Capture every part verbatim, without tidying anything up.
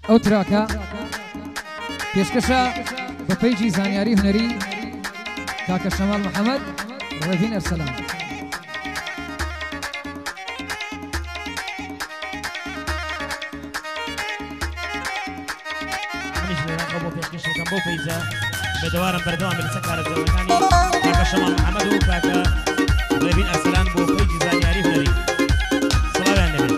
ئەو تراکە پێشکەشە بە پەیجی زانیاری هونەری کاکە شەماڵ محەممەد ڕێڤین ئەرسەلان. منیش لێران بۆ پێشکەشەکەم بۆ پەیجە بێدەوارم بەردەوام لەسەر کارەکەەکانی کاکە شەماڵ محەممەد و کاکە ڕێڤین ئەرسەلان بۆ پەیجی زانیاری هونەری سڵاویان لەبێت.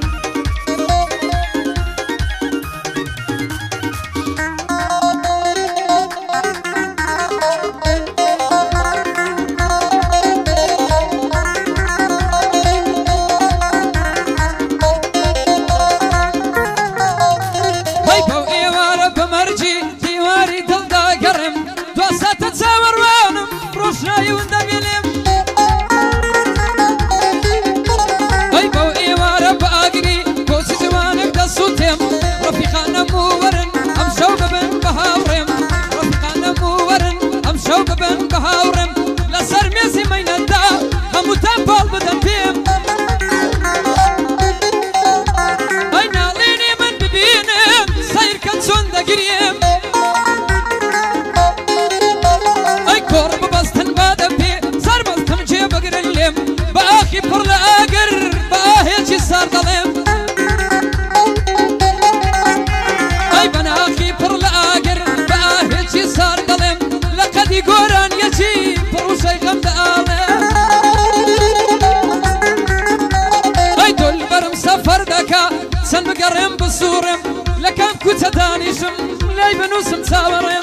سن بقرم بصورم لكم كنت دانيشم لاي بنوسم تاورم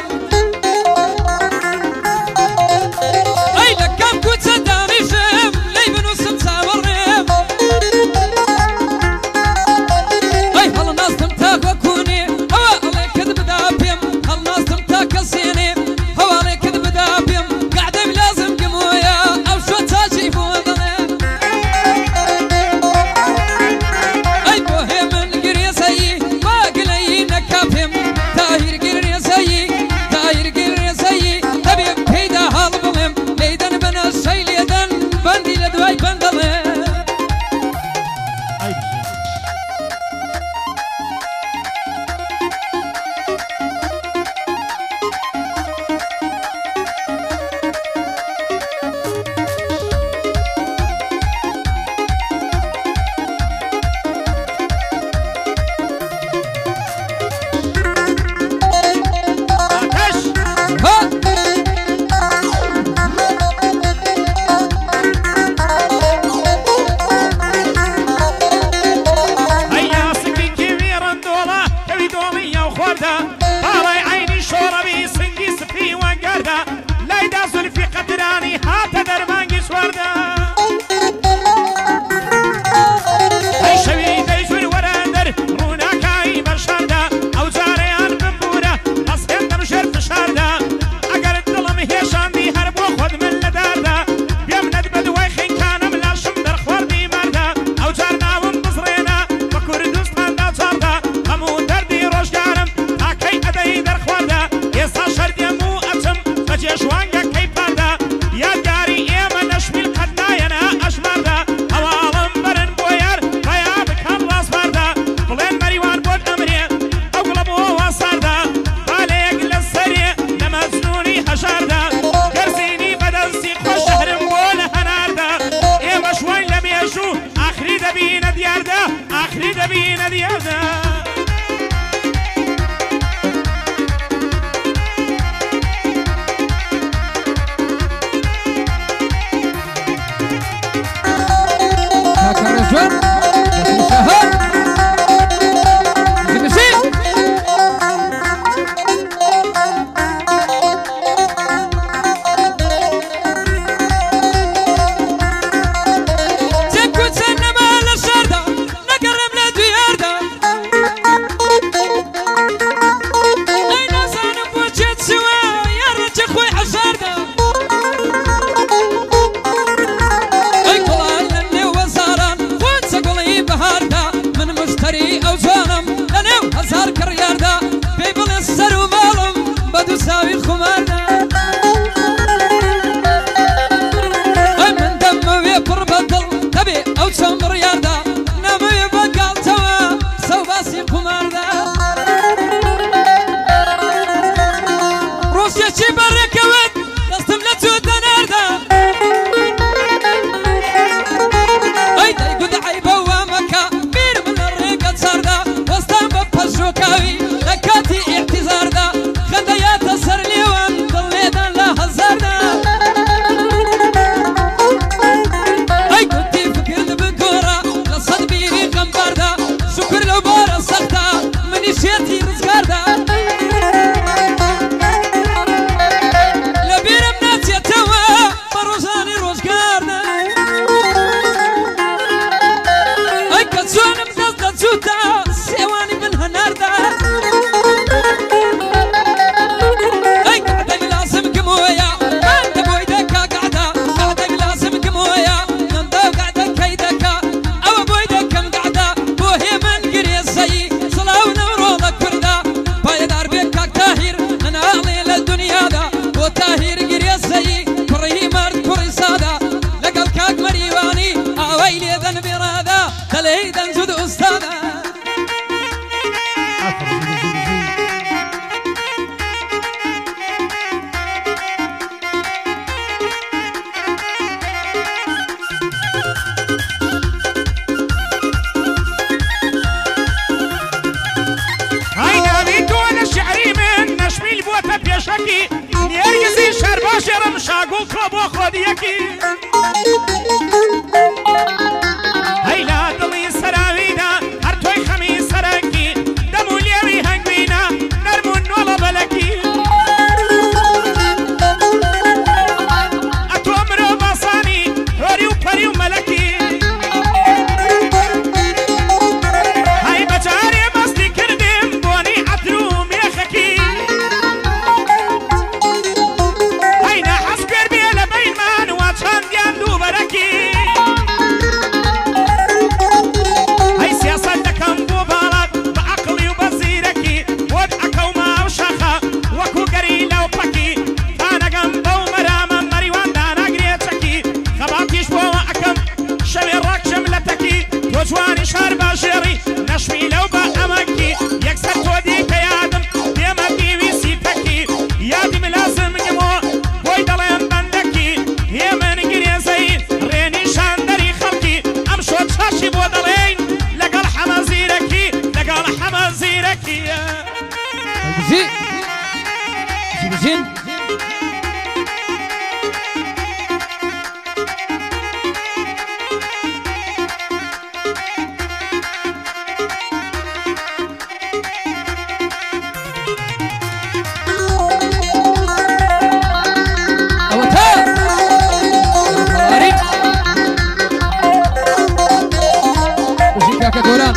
اي لكم كنت دانيشم لاي بنوسم تاورم اي هل ناس تمتاك وكوني هوا عليك كذب دابيم هل ناس تمتاك السيني هوا عليك كذب دابيم قاعدة بلازم قمويا او شو تاجي بوضني دەیدەن جود ئوستادە شکی نیرگزی شرباش رم شاگو کلبو خودیکی هیلا دلی سراوینا هر توی خمی سرنگی دمولیوی هنگوینا نرمون نولا بلکی اتو مرو باسانی روری و پری و ملکی های بچاری مستی کردیم بونی عطرو میخکی جوانی شار باشری نشمی لو با امکی یک سر تو دی که یادم دیما دیوی سی تکی یادم لازم گمو بوی دلم بندکی یه من گریزی رینی شاندری خلکی ام شد شاشی بو دلین لگل حما زیرکی لگل حما زیرکی زي زين دوران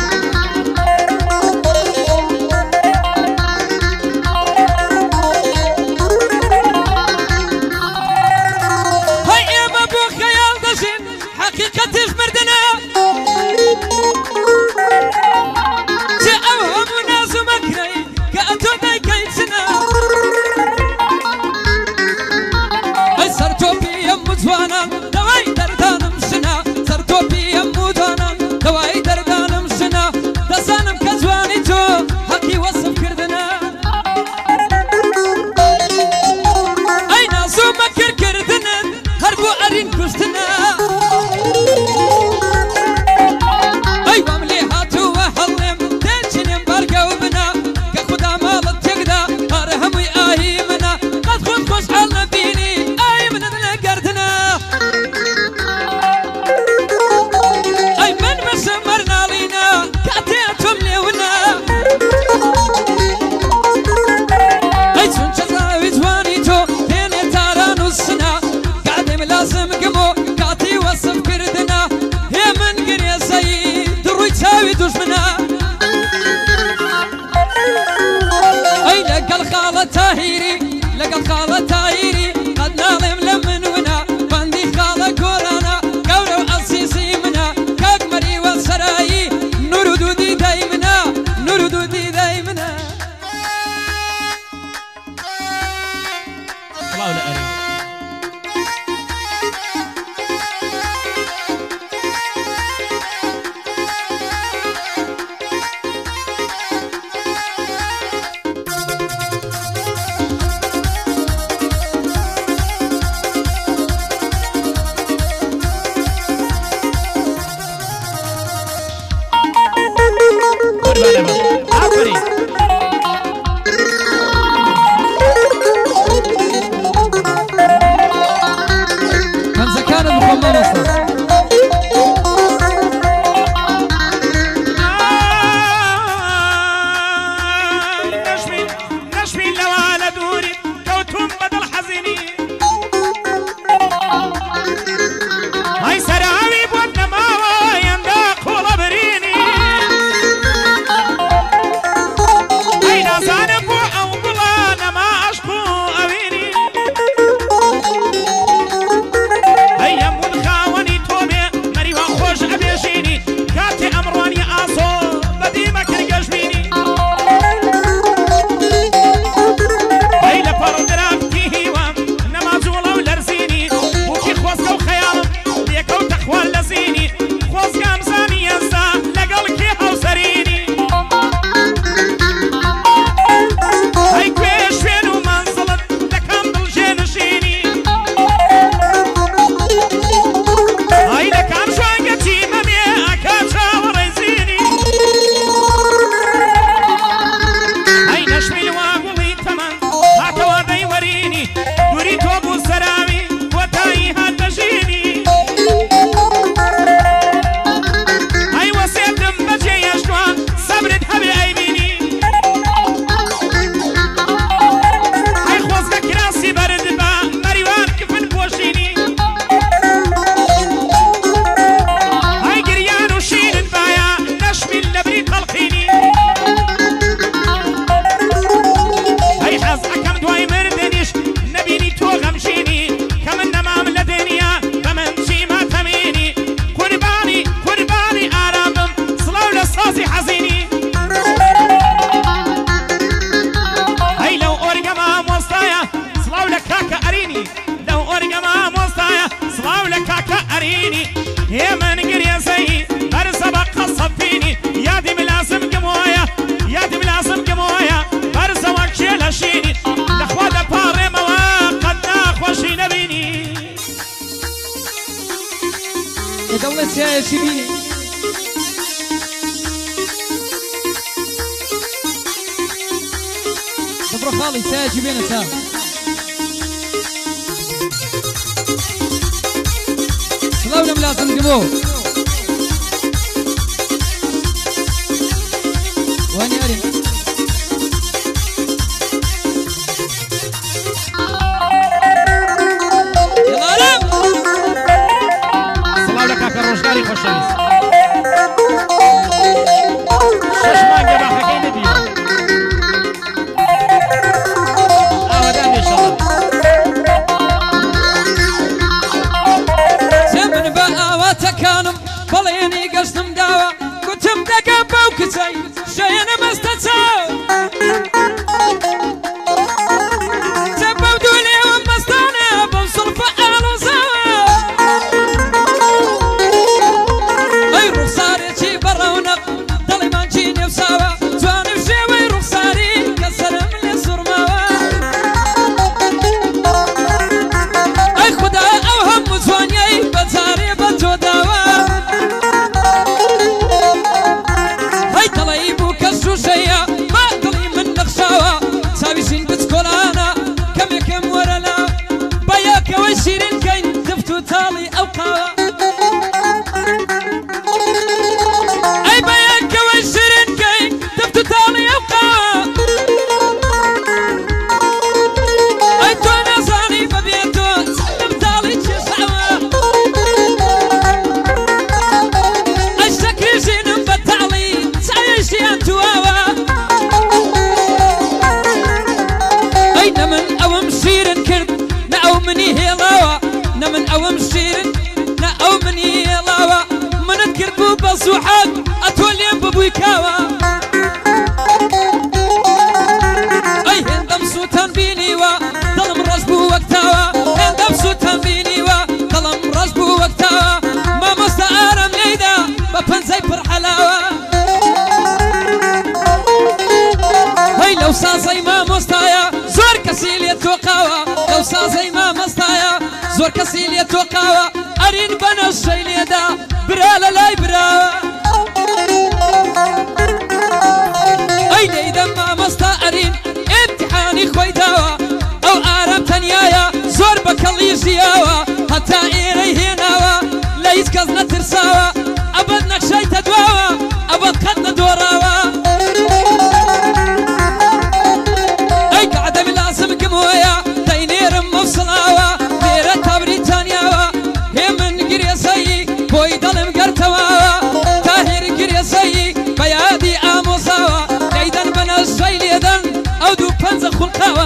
هاي اما بو خيال دشين حقيقتش مردنا جي اوهم وناس مكري كأتو داي كيتسنا هاي سرتو بي يمو جوانا دواي دردان مشنا سرتو بي يمو جوانا دواي دردان مشنا بۆیەکی بینی دەبڕە خاڵی سایەکی بێنە تا سڵاو لەم لازم گمۆ وانیاری سڵاو لە کاکە ڕۆژگاری خۆشەویست شەش مانگە باخەکەی نەبیوە ئاوەدان بێشەڵە چێ من بە ئاواتەکانم بەڵێنی گەشتم داوە گوتم دەگە بەو کچەی شەیەنە مەستە چاو چێ بەو دوو لێوە مەستانە بەم سڵفە ئاڵۆزاوە ئەی ڕوخسارێکی بەڕەونەق دڵیمان چی نێوساوە جوانم شێوەی ڕوخساری کە سەرم لێ سوڕماوە ئەی خودا ئەو هەموو جوانیەی بەجارێ بە تۆ داوە هەی دڵی بوو کە شوشەیە با دڵی من نەخشاوە چاویشین بچکۆلانە کەمێکم وەرەلا بە یەکەوەی شیرینکەین دفت و تاڵی ئەو قاوە ئەی بە یەکەوەی شیرینکەین دفت و تاڵی ئەو قاوە ئەی تۆ نازانی بەبێ تۆ چەندم تاڵی کێشاوە ئەی شەکریژینم بە تاڵی چاویشیان تواوە ئەی نە من ئەوم شیرن کرد نە ئەو منی هێڵاوە نە من ئەوم شیرن نە ئەو منی هێڵاوە منت کرد بوو بە زوحات ئەتۆ لێم ببووی کاوە ئەی هێندەم سووتان بینیوە دڵم ڕەش بوو وەکتاوە هێندەم سووتان بینیوە دڵم ڕەش بوو وەکتاوە مامۆستا ئارەم لێیدا بە پەنجەی پڕ حەلاوە هەی لەو سازەی مامۆستایە زۆر کەسی لێ تۆقاوە لەو سازەی مامۆستایە زۆر کەسی لێ تۆقاوە ئەرین بەنەشەی لێدا برا لە لای براوە ئەی دەیدەم مامۆستا ئەرین ئیمتیحانی خۆی داوە ئەو ئارەم تەنیایە زۆر بە کەڵی ژیاوە هەتا ئێرەی هێناوە لە هیچ کەس نەترساوە ئەبەت نەخشەی تەدواوە ئەبەت قەت نەدۆڕاوە ئەی کە عەدەمی لازم گمۆیە دەینێرم مەوسڵاوە لێرە تا بریتانیاوە هێ من گرێزەیی بۆی دڵم گەرتەواوە تاهیر گرێزەیی بە یادی ئامۆزاوە دەیدەن بە نەشەی لێدەن ئەو دوو پەنجە خوڵقاوە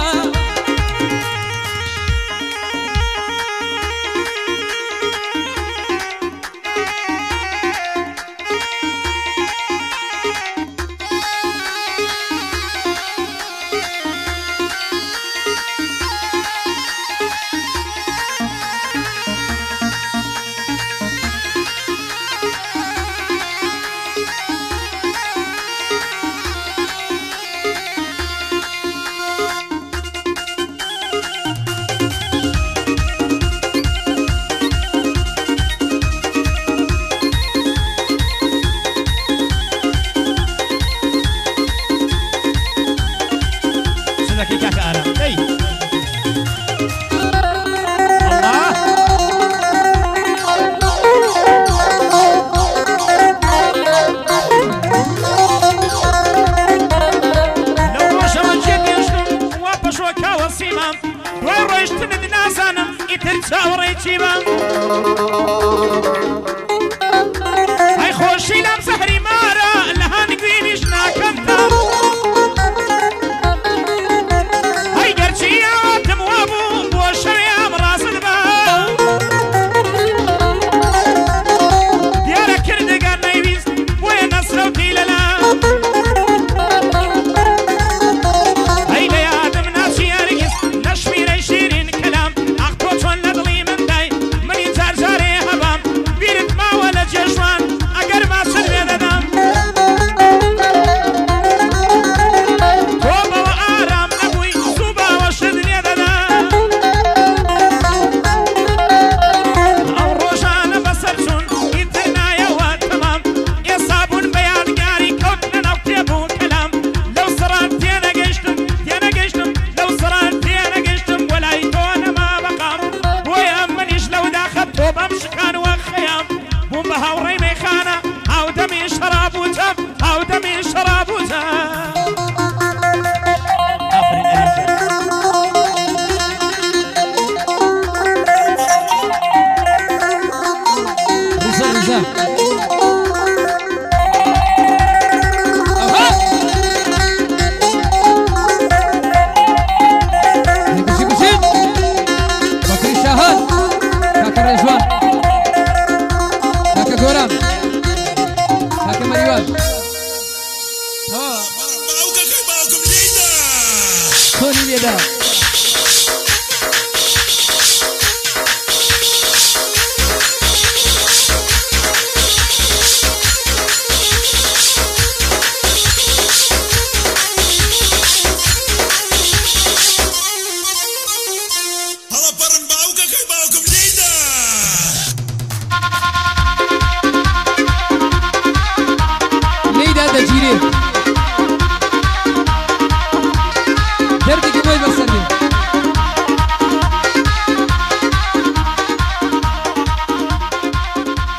تۆنی لێدا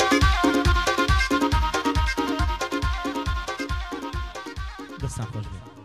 دەستان خۆش بێت